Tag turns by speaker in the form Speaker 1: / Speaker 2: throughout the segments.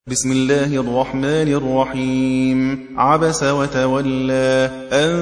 Speaker 1: بسم الله الرحمن الرحيم عبس وتولى أن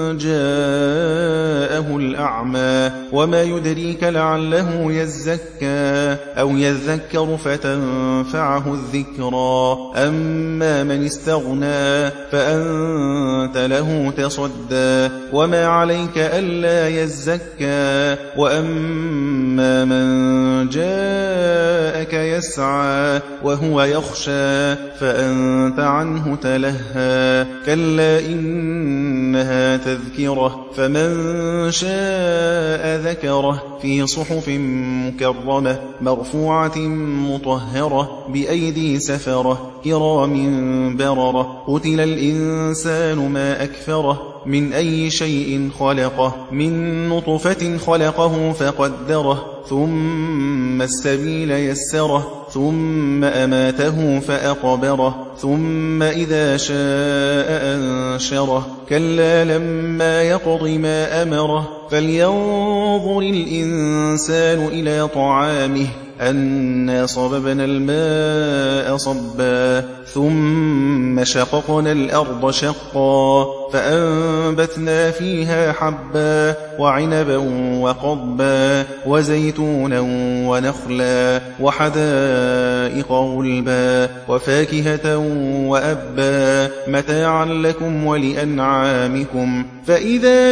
Speaker 1: جاءه الأعمى وما يدريك لعله يزكى أو يذكر فتنفعه الذكرى أما من استغنى فأنت له تصدى وما عليك ألا يزكى وأما من جاءك يسعى وهو يخشى فأنت عنه تلهى كلا إنها تذكرة فمن شاء ذكره في صحف مكرمة مرفوعة مطهرة بأيدي سفرة كرام بررة قتل الإنسان ما أكفره من أي شيء خلقه من نطفة خلقه فقدره ثم السبيل يسره ثم أماته فأقبره ثم إذا شاء أنشره كلا لما يقض ما أمره فلينظر الإنسان إلى طعامه أنا صببنا الماء صبا ثم شققنا الأرض شقا فأنبتنا فيها حبا وعنبا وقضبا وزيتونا ونخلا وحدائق غلبا وفاكهة وأبا متاعا لكم ولأنعامكم فإذا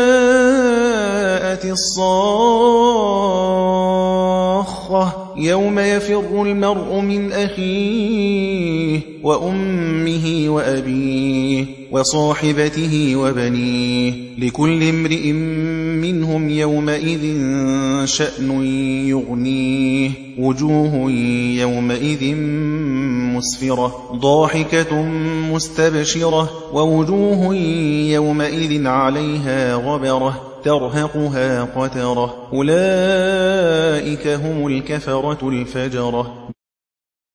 Speaker 1: جاءت الصاخة يوم يفر المرء من أخيه وأمه وأبيه وصاحبته وبنيه لكل امرئ منهم يومئذ شأن يغنيه وجوه يومئذ مسفرة ضاحكة مستبشرة ووجوه يومئذ عليها غبرة ترهقها قترة أولئك هم الكفرة الفجرة